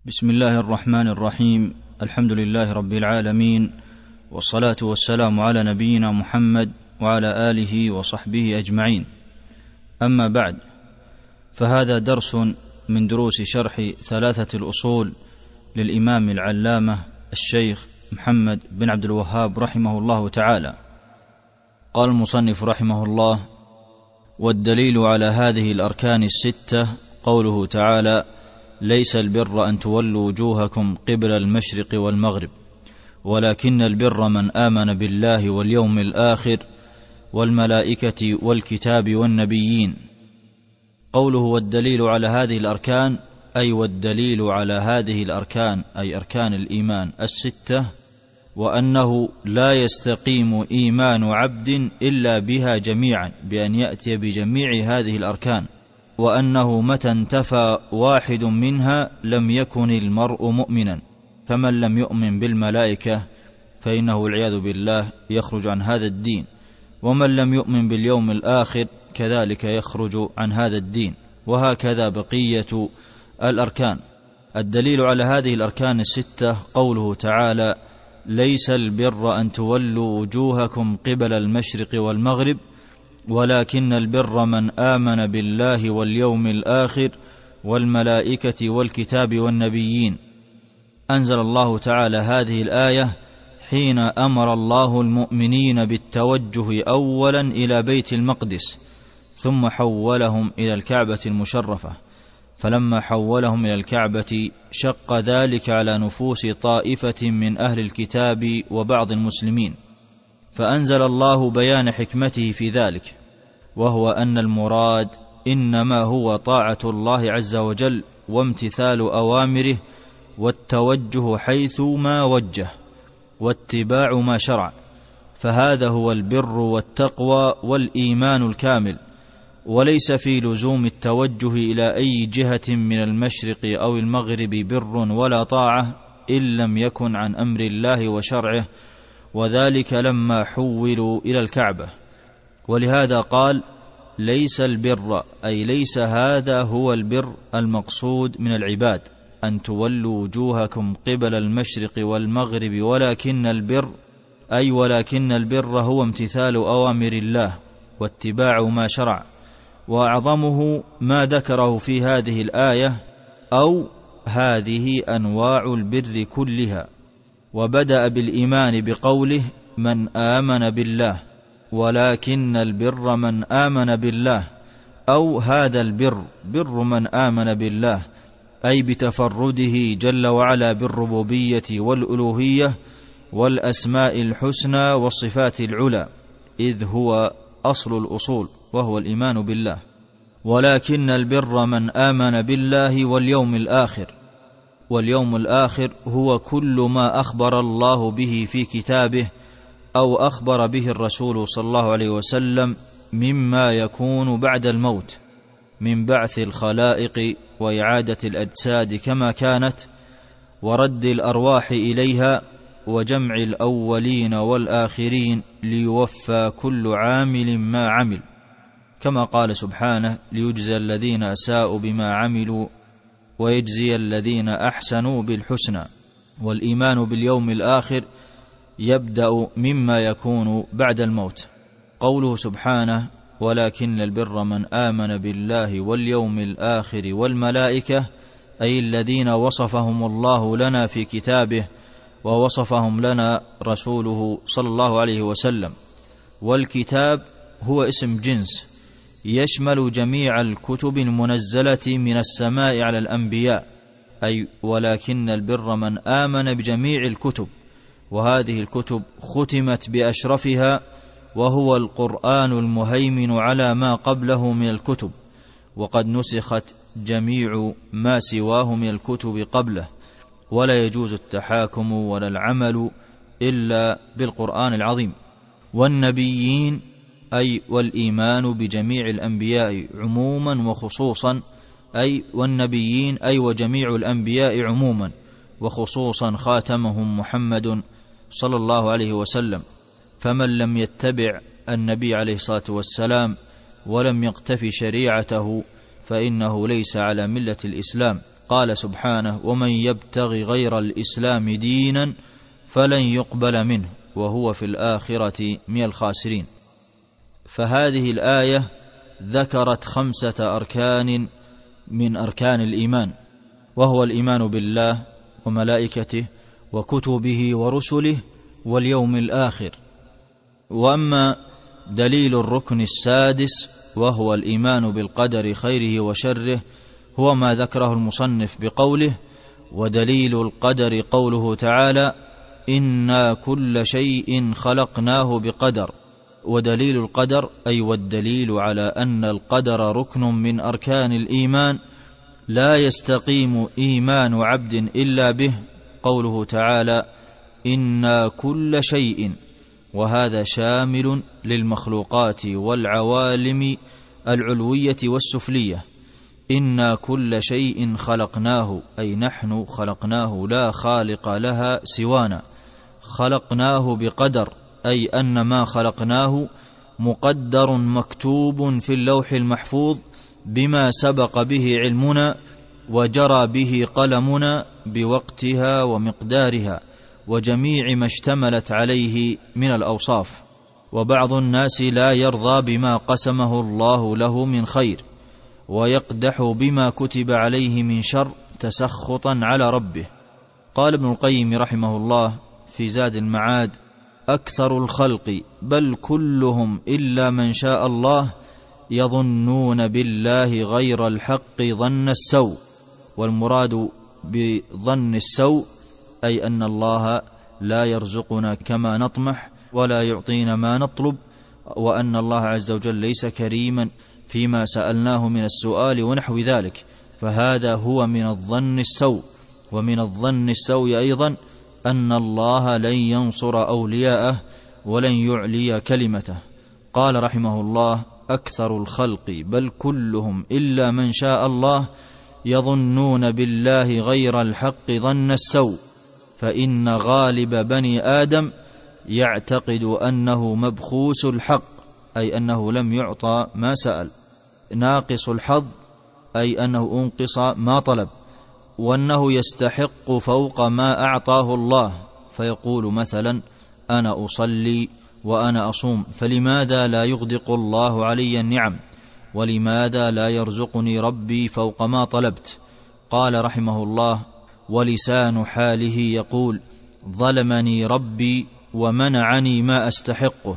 بسم الله الرحمن الرحيم. الحمد لله رب العالمين، والصلاة والسلام على نبينا محمد وعلى آله وصحبه أجمعين. أما بعد، فهذا درس من دروس شرح ثلاثة الأصول للإمام العلامة الشيخ محمد بن عبد الوهاب رحمه الله تعالى. قال المصنف رحمه الله: والدليل على هذه الأركان الستة قوله تعالى: ليس البر أن تولوا وجوهكم قبل المشرق والمغرب ولكن البر من آمن بالله واليوم الآخر والملائكة والكتاب والنبيين. قوله والدليل على هذه الأركان، أي والدليل على هذه الأركان أي أركان الإيمان الستة، وأنه لا يستقيم إيمان عبد إلا بها جميعا، بأن يأتي بجميع هذه الأركان، وأنه متى انتفى واحد منها لم يكن المرء مؤمنا، فمن لم يؤمن بالملائكة فإنه والعياذ بالله يخرج عن هذا الدين، ومن لم يؤمن باليوم الآخر كذلك يخرج عن هذا الدين، وهكذا بقية الأركان. الدليل على هذه الأركان الستة قوله تعالى: ليس البر أن تولوا وجوهكم قبل المشرق والمغرب ولكن البر من آمن بالله واليوم الآخر والملائكة والكتاب والنبيين. أنزل الله تعالى هذه الآية حين أمر الله المؤمنين بالتوجه أولا إلى بيت المقدس، ثم حولهم إلى الكعبة المشرفة، فلما حولهم إلى الكعبة شق ذلك على نفوس طائفة من أهل الكتاب وبعض المسلمين، فأنزل الله بيان حكمته في ذلك، وهو أن المراد إنما هو طاعة الله عز وجل وامتثال أوامره والتوجه حيث ما وجه واتباع ما شرع، فهذا هو البر والتقوى والإيمان الكامل، وليس في لزوم التوجه إلى أي جهة من المشرق أو المغرب بر ولا طاعة إن لم يكن عن أمر الله وشرعه، وذلك لما حولوا إلى الكعبة. ولهذا قال: ليس البر، أي ليس هذا هو البر المقصود من العباد أن تولوا وجوهكم قبل المشرق والمغرب، ولكن البر أي ولكن البر هو امتثال أوامر الله واتباع ما شرع، وأعظمه ما ذكره في هذه الآية أو هذه أنواع البر كلها. وبدأ بالإيمان بقوله: من آمن بالله، ولكن البر من آمن بالله، أو هذا البر بر من آمن بالله، أي بتفرده جل وعلا بالربوبية والألوهية والأسماء الحسنى والصفات العلى، إذ هو أصل الأصول وهو الإيمان بالله. ولكن البر من آمن بالله واليوم الآخر، واليوم الآخر هو كل ما أخبر الله به في كتابه أو أخبر به الرسول صلى الله عليه وسلم مما يكون بعد الموت من بعث الخلائق وإعادة الأجساد كما كانت ورد الأرواح إليها وجمع الأولين والآخرين ليوفى كل عامل ما عمل، كما قال سبحانه: ليجزى الذين أساءوا بما عملوا ويجزي الذين أحسنوا بالحسنى. والإيمان باليوم الآخر يبدأ مما يكون بعد الموت. قوله سبحانه: ولكن البر من آمن بالله واليوم الآخر والملائكة، أي الذين وصفهم الله لنا في كتابه ووصفهم لنا رسوله صلى الله عليه وسلم. والكتاب هو اسم جنس يشمل جميع الكتب المنزلة من السماء على الأنبياء، أي ولكن البر من آمن بجميع الكتب، وهذه الكتب ختمت بأشرفها وهو القرآن المهيمن على ما قبله من الكتب، وقد نسخت جميع ما سواه من الكتب قبله، ولا يجوز التحاكم ولا العمل إلا بالقرآن العظيم. والنبيين، أي والإيمان بجميع الأنبياء عموما وخصوصا، أي والنبيين أي وجميع الأنبياء عموما وخصوصا خاتمهم محمد صلى الله عليه وسلم، فمن لم يتبع النبي عليه الصلاة والسلام ولم يقتفي شريعته فإنه ليس على ملة الإسلام. قال سبحانه: ومن يبتغ غير الإسلام دينا فلن يقبل منه وهو في الآخرة من الخاسرين. فهذه الآية ذكرت 5 أركان من أركان الإيمان، وهو الإيمان بالله وملائكته وكتبه ورسله واليوم الآخر. وأما دليل الركن السادس وهو الإيمان بالقدر خيره وشره هو ما ذكره المصنف بقوله: ودليل القدر قوله تعالى: إنا كل شيء خلقناه بقدر. ودليل القدر أي والدليل على أن القدر ركن من أركان الإيمان لا يستقيم إيمان عبد إلا به قوله تعالى: إنا كل شيء، وهذا شامل للمخلوقات والعوالم العلوية والسفلية. إنا كل شيء خلقناه أي نحن خلقناه، لا خالق لها سوانا. خلقناه بقدر أي أن ما خلقناه مقدر مكتوب في اللوح المحفوظ بما سبق به علمنا وجرى به قلمنا بوقتها ومقدارها وجميع ما اشتملت عليه من الأوصاف. وبعض الناس لا يرضى بما قسمه الله له من خير، ويقدح بما كتب عليه من شر تسخطا على ربه. قال ابن القيم رحمه الله في زاد المعاد: أكثر الخلق بل كلهم إلا من شاء الله يظنون بالله غير الحق ظن السوء. والمراد بظن السوء أي أن الله لا يرزقنا كما نطمح ولا يعطينا ما نطلب، وأن الله عز وجل ليس كريما فيما سألناه من السؤال ونحو ذلك، فهذا هو من الظن السوء. ومن الظن السوء أيضا أن الله لن ينصر أولياءه ولن يعلي كلمته. قال رحمه الله: أكثر الخلق بل كلهم إلا من شاء الله يظنون بالله غير الحق ظن السوء، فإن غالب بني آدم يعتقد أنه مبخوس الحق أي أنه لم يعطى ما سأل، ناقص الحظ أي أنه أنقص ما طلب، وأنه يستحق فوق ما أعطاه الله، فيقول مثلا: أنا أصلي وأنا أصوم، فلماذا لا يغدق الله علي النعم؟ ولماذا لا يرزقني ربي فوق ما طلبت؟ قال رحمه الله: ولسان حاله يقول: ظلمني ربي ومنعني ما أستحقه،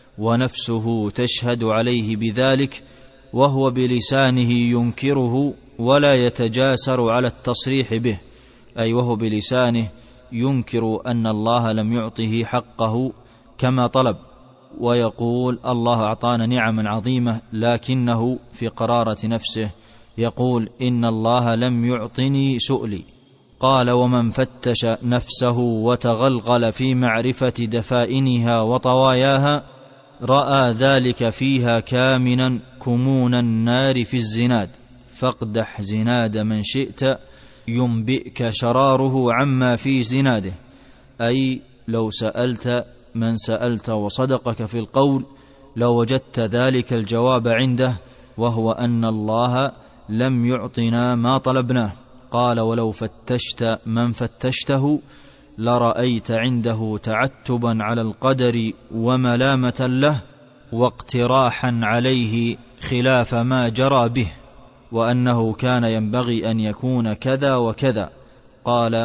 ونفسه تشهد عليه بذلك، وهو بلسانه ينكره ولا يتجاسر على التصريح به، أي وهو بلسانه ينكر أن الله لم يعطه حقه كما طلب، ويقول: الله أعطانا نعما عظيمة، لكنه في قرارة نفسه يقول: إن الله لم يعطني سؤلي. قال: ومن فتش نفسه وتغلغل في معرفة دفائنها وطواياها رأى ذلك فيها كامنا كمون النار في الزناد، فاقدح زناد من شئت ينبئك شراره عما في زناده. أي لو سألت من سألت وصدقك في القول لوجدت ذلك الجواب عنده، وهو أن الله لم يعطنا ما طلبناه. قال: ولو فتشت من فتشته لرأيت عنده تعتبا على القدر وملامة له واقتراحا عليه خلاف ما جرى به، وأنه كان ينبغي أن يكون كذا وكذا. قال: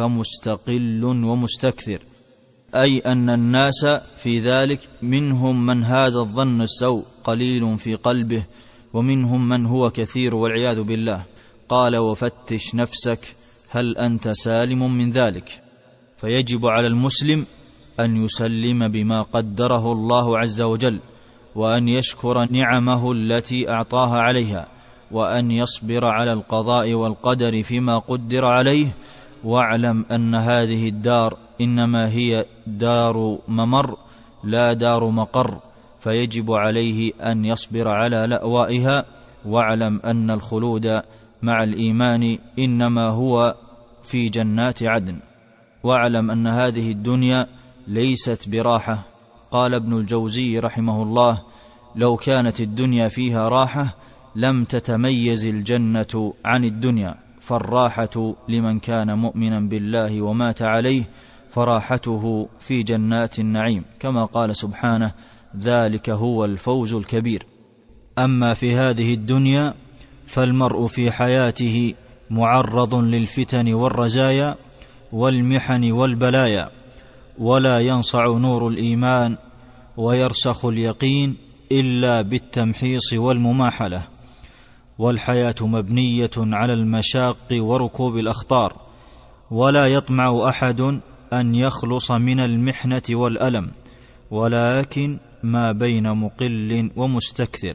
فمستقل ومستكثر، أي أن الناس في ذلك منهم من هذا الظن السوء قليل في قلبه، ومنهم من هو كثير والعياذ بالله. قال: وفتش نفسك هل أنت سالم من ذلك؟ فيجب على المسلم أن يسلم بما قدره الله عز وجل، وأن يشكر نعمه التي أعطاها عليها، وأن يصبر على القضاء والقدر فيما قدر عليه. واعلم أن هذه الدار إنما هي دار ممر لا دار مقر، فيجب عليه أن يصبر على لأوائها. واعلم أن الخلود مع الإيمان إنما هو في جنات عدن. واعلم أن هذه الدنيا ليست براحة. قال ابن الجوزي رحمه الله: لو كانت الدنيا فيها راحة لم تتميز الجنة عن الدنيا، فالراحة لمن كان مؤمنا بالله ومات عليه فراحته في جنات النعيم، كما قال سبحانه: ذلك هو الفوز الكبير. أما في هذه الدنيا فالمرء في حياته معرض للفتن والرزايا والمحن والبلايا، ولا ينصع نور الإيمان ويرسخ اليقين إلا بالتمحيص والمماحلة، والحياة مبنية على المشاق وركوب الأخطار، ولا يطمع أحد أن يخلص من المحنة والألم، ولكن ما بين مقل ومستكثر.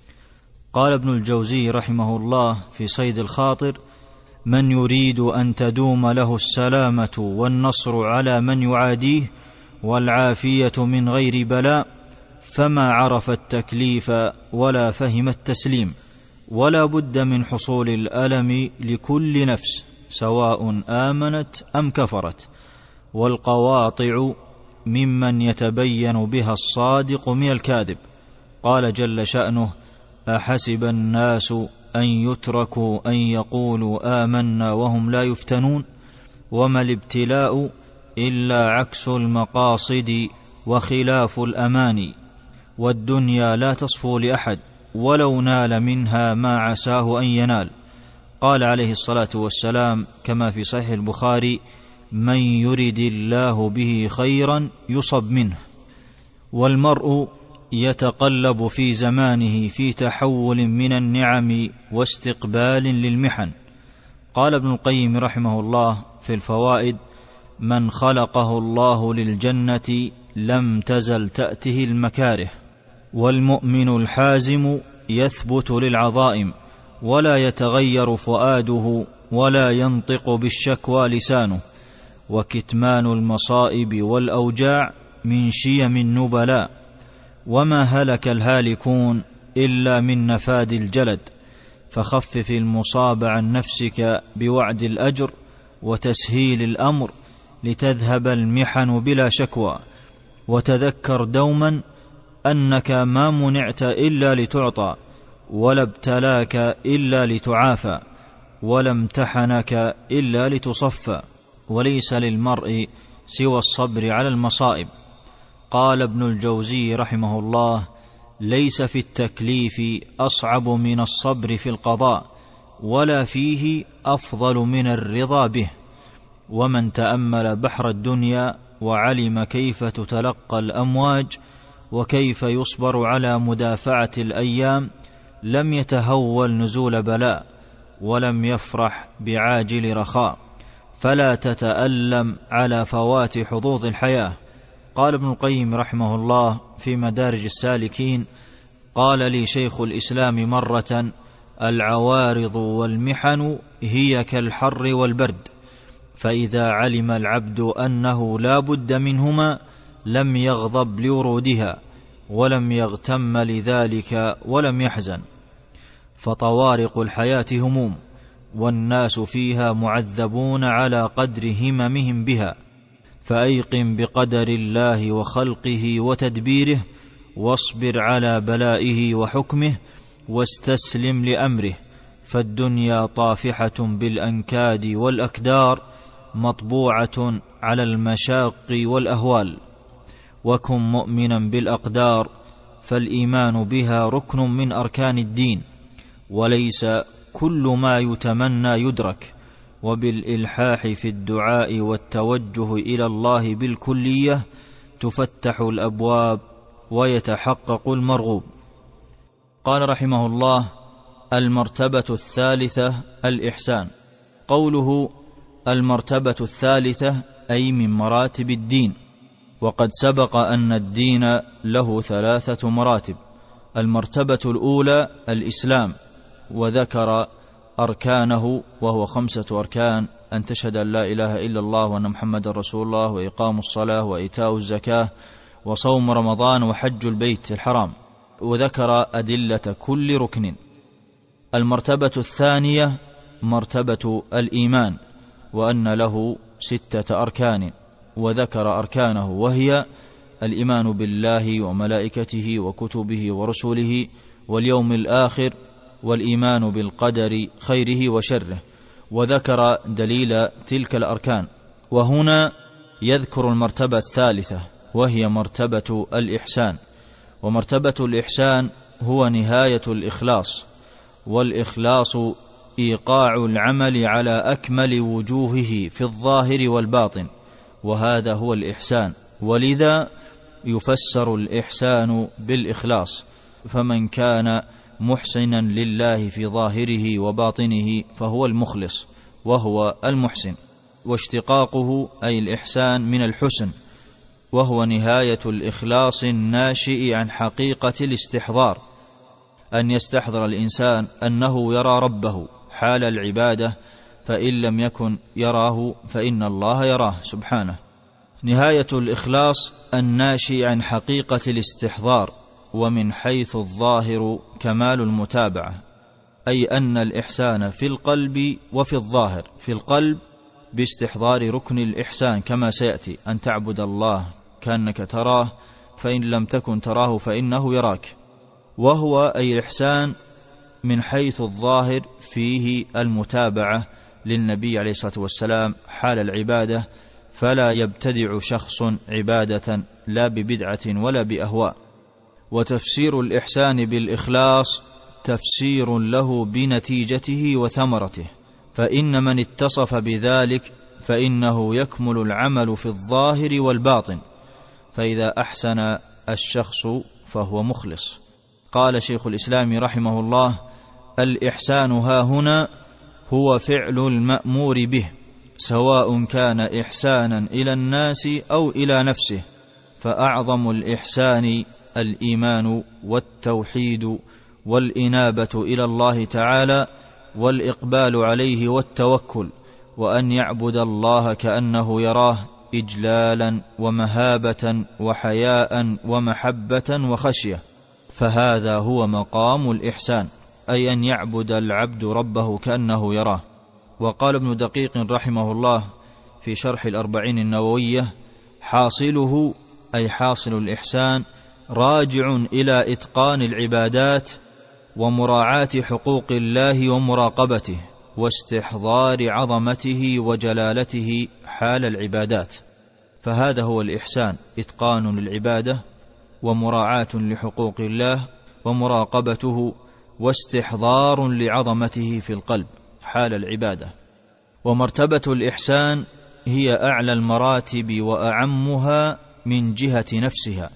قال ابن الجوزي رحمه الله في صيد الخاطر: من يريد أن تدوم له السلامة والنصر على من يعاديه والعافية من غير بلاء، فما عرف التكليف ولا فهم التسليم، ولا بد من حصول الألم لكل نفس سواء آمنت أم كفرت، والقواطع ممن يتبين بها الصادق من الكاذب. قال جل شأنه: أحسب الناس أن يتركوا أن يقولوا آمنا وهم لا يفتنون، وما الابتلاء إلا عكس المقاصد وخلاف الأماني، والدنيا لا تصفو لأحد ولو نال منها ما عساه أن ينال. قال عليه الصلاة والسلام كما في صحيح البخاري: من يرد الله به خيرا يصب منه. والمرء يتقلب في زمانه في تحول من النعم واستقبال للمحن. قال ابن القيم رحمه الله في الفوائد: من خلقه الله للجنة لم تزل تأته المكاره، والمؤمن الحازم يثبت للعظائم، ولا يتغير فؤاده، ولا ينطق بالشكوى لسانه، وكتمان المصائب والأوجاع من شيم النبلاء، وما هلك الهالكون إلا من نفاد الجلد، فخفف المصاب عن نفسك بوعد الأجر وتسهيل الأمر لتذهب المحن بلا شكوى، وتذكر دوما أنك ما منعت إلا لتعطى، ولا ابتلاك إلا لتعافى، ولا امتحنك إلا لتصفى، وليس للمرء سوى الصبر على المصائب. قال ابن الجوزي رحمه الله: ليس في التكليف أصعب من الصبر في القضاء، ولا فيه أفضل من الرضا به. ومن تأمل بحر الدنيا وعلم كيف تتلقى الأمواج وكيف يصبر على مدافعة الأيام لم يتهول نزول بلاء، ولم يفرح بعاجل رخاء، فلا تتألم على فوات حظوظ الحياة. قال ابن القيم رحمه الله في مدارج السالكين: قال لي شيخ الإسلام مرة: العوارض والمحن هي كالحر والبرد، فإذا علم العبد أنه لا بد منهما لم يغضب لورودها، ولم يغتم لذلك، ولم يحزن. فطوارق الحياة هموم، والناس فيها معذبون على قدر هممهم بها، فأيقن بقدر الله وخلقه وتدبيره، واصبر على بلائه وحكمه، واستسلم لأمره، فالدنيا طافحة بالأنكاد والأكدار، مطبوعة على المشاق والأهوال. وكن مؤمنا بالأقدار، فالإيمان بها ركن من أركان الدين، وليس كل ما يتمنى يدرك، وبالإلحاح في الدعاء والتوجه إلى الله بالكلية تفتح الأبواب ويتحقق المرغوب. قال رحمه الله: المرتبة الثالثة الإحسان. قوله المرتبة الثالثة أي من مراتب الدين، وقد سبق أن الدين له 3 مراتب. المرتبة الأولى الإسلام، وذكر أركانه وهو 5 أركان: أن تشهد أن لا إله إلا الله وأن محمد رسول الله، وإقام الصلاة، وإيتاء الزكاة، وصوم رمضان، وحج البيت الحرام، وذكر أدلة كل ركن. المرتبة الثانية مرتبة الإيمان، وأن له 6 أركان، وذكر أركانه، وهي الإيمان بالله وملائكته وكتبه ورسله واليوم الآخر، والإيمان بالقدر خيره وشره، وذكر دليل تلك الأركان. وهنا يذكر المرتبة الثالثة، وهي مرتبة الإحسان. ومرتبة الإحسان هو نهاية الإخلاص، والإخلاص إيقاع العمل على أكمل وجوهه في الظاهر والباطن، وهذا هو الإحسان. ولذا يفسر الإحسان بالإخلاص، فمن كان محسنا لله في ظاهره وباطنه فهو المخلص وهو المحسن. واشتقاقه أي الإحسان من الحسن، وهو نهاية الإخلاص الناشئ عن حقيقة الاستحضار، أن يستحضر الإنسان أنه يرى ربه حال العبادة، فإن لم يكن يراه فإن الله يراه سبحانه. نهاية الإخلاص الناشئ عن حقيقة الاستحضار، ومن حيث الظاهر كمال المتابعة، أي أن الإحسان في القلب وفي الظاهر. في القلب باستحضار ركن الإحسان كما سيأتي، أن تعبد الله كأنك تراه، فإن لم تكن تراه فإنه يراك. وهو أي الإحسان من حيث الظاهر فيه المتابعة للنبي عليه الصلاة والسلام حال العبادة، فلا يبتدع شخص عبادة لا ببدعة ولا بأهواء. وتفسير الإحسان بالإخلاص تفسير له بنتيجته وثمرته، فإن من اتصف بذلك فإنه يكمل العمل في الظاهر والباطن، فإذا أحسن الشخص فهو مخلص. قال شيخ الإسلام رحمه الله: الإحسان ها هنا هو فعل المأمور به، سواء كان إحسانا إلى الناس أو إلى نفسه، فأعظم الإحسان الإيمان والتوحيد والإنابة إلى الله تعالى والإقبال عليه والتوكل، وأن يعبد الله كأنه يراه إجلالا ومهابة وحياء ومحبة وخشية، فهذا هو مقام الإحسان، أي أن يعبد العبد ربه كأنه يراه. وقال ابن دقيق رحمه الله في شرح الأربعين النووية: حاصله أي حاصل الإحسان راجع إلى إتقان العبادات ومراعاة حقوق الله ومراقبته واستحضار عظمته وجلالته حال العبادات. فهذا هو الإحسان: إتقان للعبادة ومراعاة لحقوق الله ومراقبته واستحضار لعظمته في القلب حال العبادة. ومرتبة الإحسان هي أعلى المراتب وأعمها من جهة نفسها،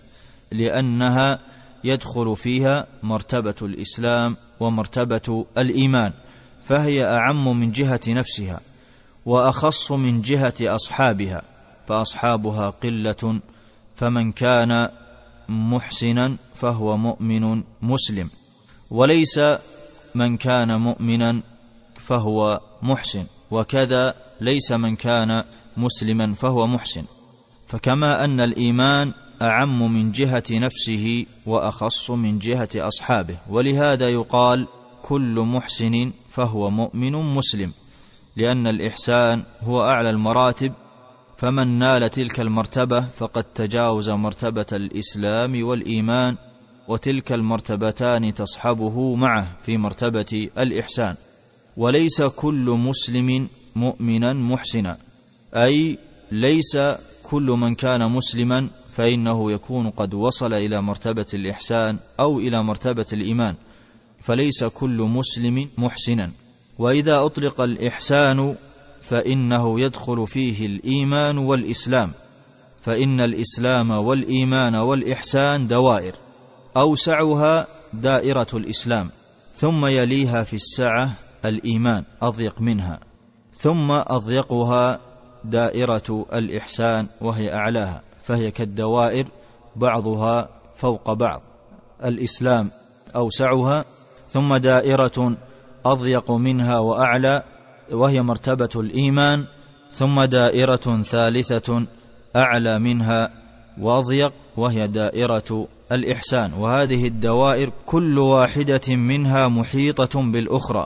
لأنها يدخل فيها مرتبة الإسلام ومرتبة الإيمان، فهي أعم من جهة نفسها وأخص من جهة أصحابها، فأصحابها قلة، فمن كان محسنا فهو مؤمن مسلم، وليس من كان مؤمنا فهو محسن، وكذا ليس من كان مسلما فهو محسن. فكما أن الإيمان أعم من جهة نفسه وأخص من جهة أصحابه، ولهذا يقال كل محسن فهو مؤمن مسلم، لأن الإحسان هو أعلى المراتب، فمن نال تلك المرتبة فقد تجاوز مرتبة الإسلام والإيمان، وتلك المرتبتان تصحبه معه في مرتبة الإحسان. وليس كل مسلم مؤمنا محسنا، أي ليس كل من كان مسلما فإنه يكون قد وصل إلى مرتبة الإحسان أو إلى مرتبة الإيمان، فليس كل مسلم محسنا. وإذا أطلق الإحسان فإنه يدخل فيه الإيمان والإسلام، فإن الإسلام والإيمان والإحسان دوائر، أوسعها دائرة الإسلام، ثم يليها في السعة الإيمان أضيق منها، ثم أضيقها دائرة الإحسان وهي أعلاها، فهي كالدوائر بعضها فوق بعض. الإسلام أوسعها، ثم دائرة أضيق منها وأعلى وهي مرتبة الإيمان، ثم دائرة ثالثة أعلى منها وأضيق وهي دائرة الإحسان. وهذه الدوائر كل واحدة منها محيطة بالأخرى.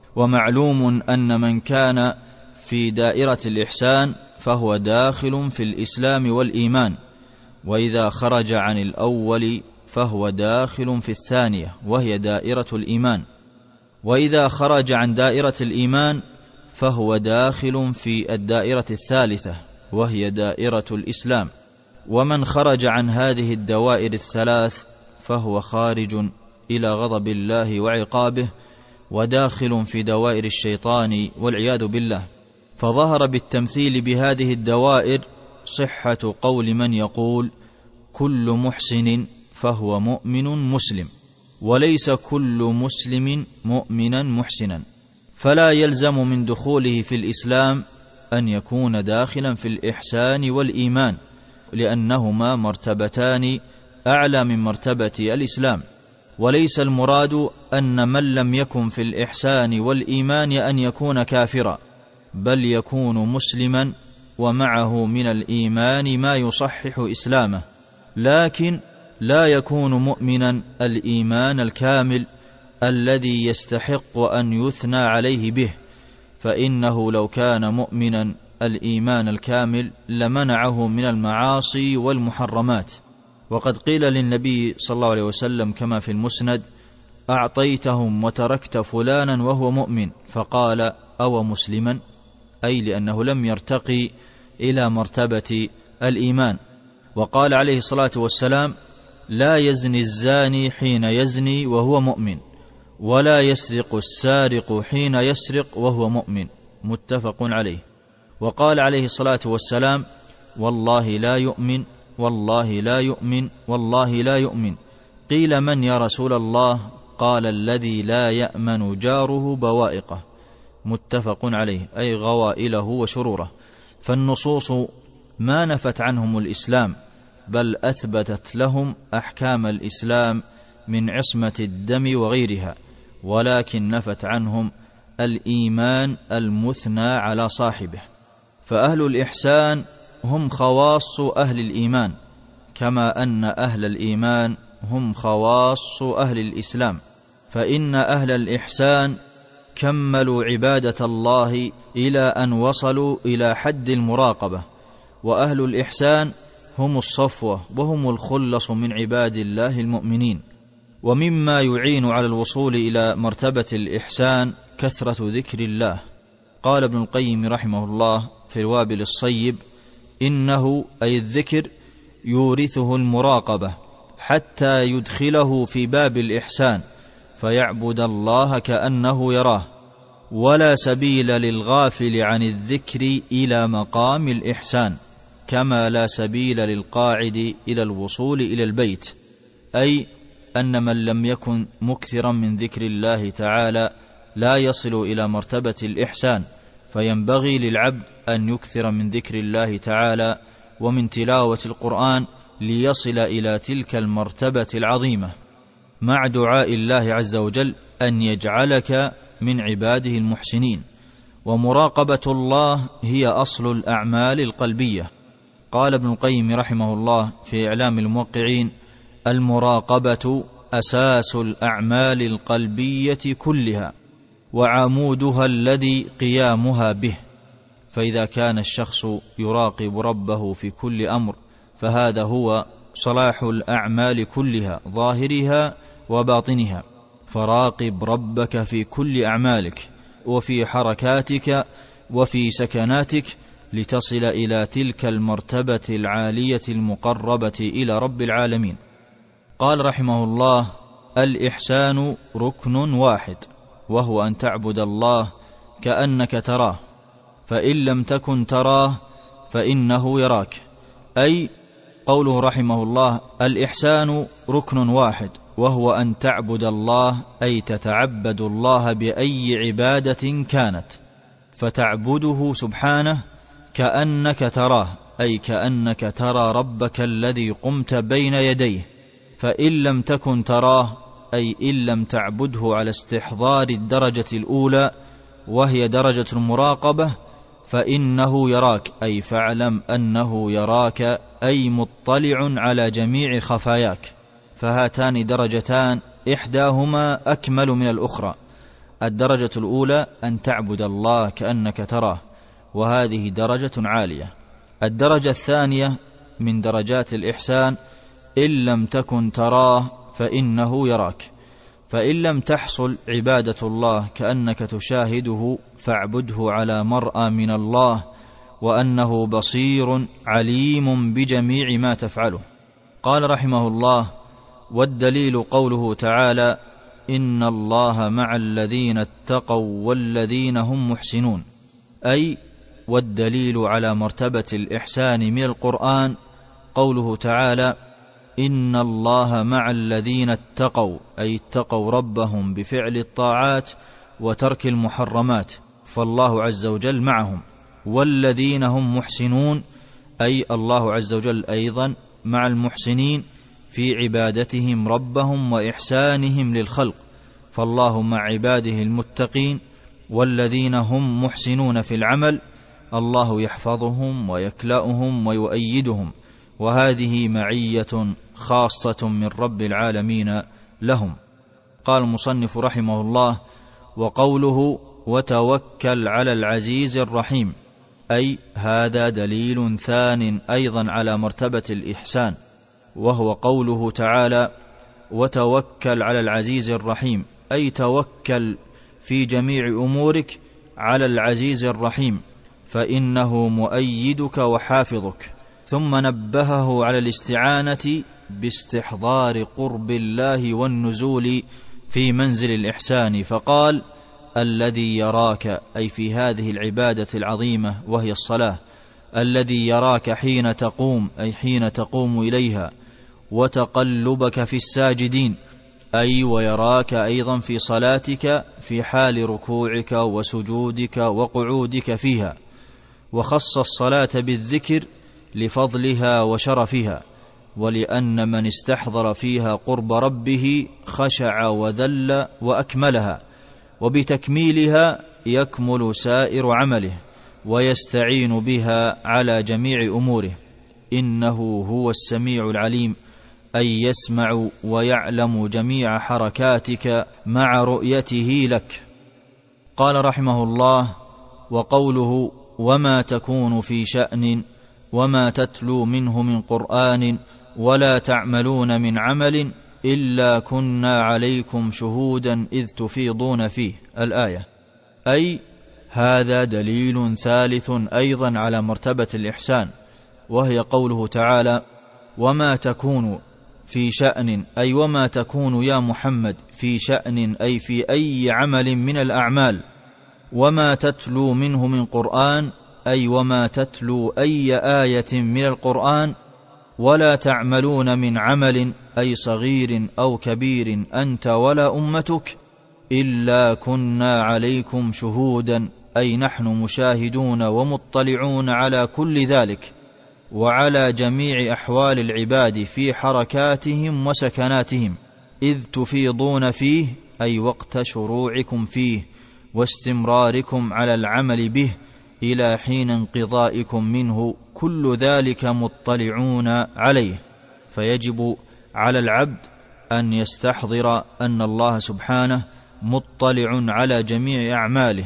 ومعلوم أن من كان في دائرة الإحسان فهو داخل في الإسلام والإيمان، وإذا خرج عن الأول فهو داخل في الثانية وهي دائرة الإيمان، وإذا خرج عن دائرة الإيمان فهو داخل في الدائرة الثالثة وهي دائرة الإسلام، ومن خرج عن هذه الدوائر الثلاث فهو خارج إلى غضب الله وعقابه وداخل في دوائر الشيطان والعياذ بالله. فظهر بالتمثيل بهذه الدوائر صحة قول من يقول كل محسن فهو مؤمن مسلم، وليس كل مسلم مؤمنا محسنا، فلا يلزم من دخوله في الإسلام أن يكون داخلا في الإحسان والإيمان، لأنهما مرتبتان أعلى من مرتبة الإسلام. وليس المراد أن من لم يكن في الإحسان والإيمان أن يكون كافرا، بل يكون مسلما ومعه من الإيمان ما يصحح إسلامه، لكن لا يكون مؤمنا الإيمان الكامل الذي يستحق أن يثنى عليه به، فإنه لو كان مؤمنا الإيمان الكامل لمنعه من المعاصي والمحرمات. وقد قيل للنبي صلى الله عليه وسلم كما في المسند: أعطيتهم وتركت فلانا وهو مؤمن، فقال: أو مسلما؟ أي لأنه لم يرتقي إلى مرتبة الإيمان. وقال عليه الصلاة والسلام: لا يزني الزاني حين يزني وهو مؤمن، ولا يسرق السارق حين يسرق وهو مؤمن، متفق عليه. وقال عليه الصلاة والسلام: والله لا يؤمن، والله لا يؤمن، والله لا يؤمن. قيل: من يا رسول الله؟ قال: الذي لا يأمن جاره بوائقه، متفق عليه، أي غوائله وشروره. فالنصوص ما نفت عنهم الإسلام، بل أثبتت لهم أحكام الإسلام من عصمة الدم وغيرها، ولكن نفت عنهم الإيمان المثنى على صاحبه. فأهل الإحسان هم خواص أهل الإيمان، كما أن أهل الإيمان هم خواص أهل الإسلام، فإن أهل الإحسان كملوا عبادة الله إلى أن وصلوا إلى حد المراقبة، وأهل الإحسان هم الصفوة وهم الخلص من عباد الله المؤمنين. ومما يعين على الوصول إلى مرتبة الإحسان كثرة ذكر الله. قال ابن القيم رحمه الله في الوابل الصيب: إنه أي الذكر يورثه المراقبة حتى يدخله في باب الإحسان فيعبد الله كأنه يراه، ولا سبيل للغافل عن الذكر إلى مقام الإحسان، كما لا سبيل للقاعد إلى الوصول إلى البيت. أي أن من لم يكن مكثرا من ذكر الله تعالى لا يصل إلى مرتبة الإحسان، فينبغي للعبد أن يكثر من ذكر الله تعالى ومن تلاوة القرآن ليصل إلى تلك المرتبة العظيمة، مع دعاء الله عز وجل أن يجعلك من عباده المحسنين. ومراقبة الله هي أصل الأعمال القلبية. قال ابن القيم رحمه الله في إعلام الموقعين: المراقبة أساس الأعمال القلبية كلها وعمودها الذي قيامها به. فإذا كان الشخص يراقب ربه في كل أمر فهذا هو صلاح الأعمال كلها ظاهرها وباطنها. فراقب ربك في كل أعمالك وفي حركاتك وفي سكناتك لتصل إلى تلك المرتبة العالية المقربة إلى رب العالمين. قال رحمه الله: الإحسان ركن واحد، وهو أن تعبد الله كأنك تراه، فإن لم تكن تراه فإنه يراك. أي قوله رحمه الله: الإحسان ركن واحد، وهو أن تعبد الله، أي تتعبد الله بأي عبادة كانت، فتعبده سبحانه كأنك تراه، أي كأنك ترى ربك الذي قمت بين يديه. فإن لم تكن تراه، أي إن لم تعبده على استحضار الدرجة الأولى وهي درجة المراقبة، فإنه يراك، أي فاعلم أنه يراك، أي مطلع على جميع خفاياك. فهاتان درجتان إحداهما أكمل من الأخرى. الدرجة الأولى أن تعبد الله كأنك تراه، وهذه درجة عالية. الدرجة الثانية من درجات الإحسان: إن لم تكن تراه فإنه يراك. فإن لم تحصل عبادة الله كأنك تشاهده فاعبده على مرأى من الله، وأنه بصير عليم بجميع ما تفعله. قال رحمه الله: والدليل قوله تعالى: إن الله مع الذين اتقوا والذين هم محسنون. أي والدليل على مرتبة الإحسان من القرآن قوله تعالى: إن الله مع الذين اتقوا، أي اتقوا ربهم بفعل الطاعات وترك المحرمات، فالله عز وجل معهم. والذين هم محسنون، أي الله عز وجل أيضا مع المحسنين في عبادتهم ربهم وإحسانهم للخلق، فالله مع عباده المتقين. والذين هم محسنون في العمل، الله يحفظهم ويكلأهم ويؤيدهم، وهذه معية خاصة من رب العالمين لهم. قال المصنف رحمه الله: وقوله وتوكل على العزيز الرحيم، أي هذا دليل ثان أيضا على مرتبة الإحسان، وهو قوله تعالى: وتوكل على العزيز الرحيم، أي توكل في جميع أمورك على العزيز الرحيم، فإنه مؤيدك وحافظك. ثم نبهه على الاستعانة باستحضار قرب الله والنزول في منزل الإحسان، فقال: الذي يراك، أي في هذه العبادة العظيمة وهي الصلاة، الذي يراك حين تقوم، أي حين تقوم إليها، وتقلبك في الساجدين، أي ويراك أيضا في صلاتك في حال ركوعك وسجودك وقعودك فيها. وخص الصلاة بالذكر لفضلها وشرفها، ولأن من استحضر فيها قرب ربه خشع وذل وأكملها، وبتكميلها يكمل سائر عمله ويستعين بها على جميع أموره. إنه هو السميع العليم، أي يسمع ويعلم جميع حركاتك مع رؤيته لك. قال رحمه الله: وقوله وما تكون في شأن وما تتلو منه من قرآن ولا تعملون من عمل إلا كنا عليكم شهودا إذ تفيضون فيه، الآية. أي هذا دليل ثالث أيضا على مرتبة الإحسان، وهي قوله تعالى: وما تكون في شأن، أي وما تكون يا محمد في شأن، أي في أي عمل من الأعمال. وما تتلو منه من قرآن، أي وما تتلو أي آية من القرآن. ولا تعملون من عمل، أي صغير أو كبير أنت ولا أمتك، إلا كنا عليكم شهودا، أي نحن مشاهدون ومطلعون على كل ذلك وعلى جميع أحوال العباد في حركاتهم وسكناتهم، إذ تفيضون فيه، أي وقت شروعكم فيه واستمراركم على العمل به إلى حين انقضائكم منه، كل ذلك مطلعون عليه. فيجب على العبد أن يستحضر أن الله سبحانه مطلع على جميع أعماله،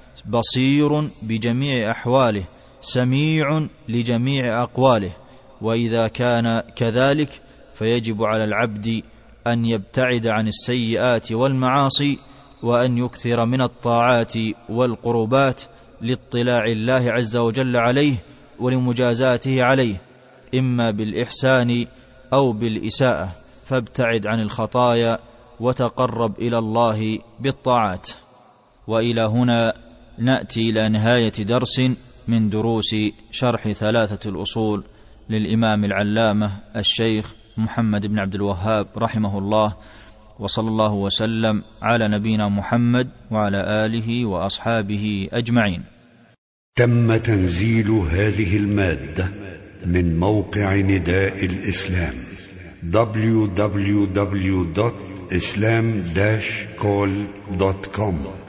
بصير بجميع أحواله، سميع لجميع أقواله. وإذا كان كذلك فيجب على العبد أن يبتعد عن السيئات والمعاصي، وأن يكثر من الطاعات والقربات لاطلاع الله عز وجل عليه ولمجازاته عليه، إما بالإحسان أو بالإساءة، فابتعد عن الخطايا وتقرب إلى الله بالطاعات. وإلى هنا نأتي إلى نهاية درس من دروس شرح ثلاثة الأصول للإمام العلامة الشيخ محمد بن عبد الوهاب رحمه الله، وصلى الله وسلم على نبينا محمد وعلى آله وأصحابه أجمعين. تم تنزيل هذه المادة من موقع نداء الإسلام www.islam-call.com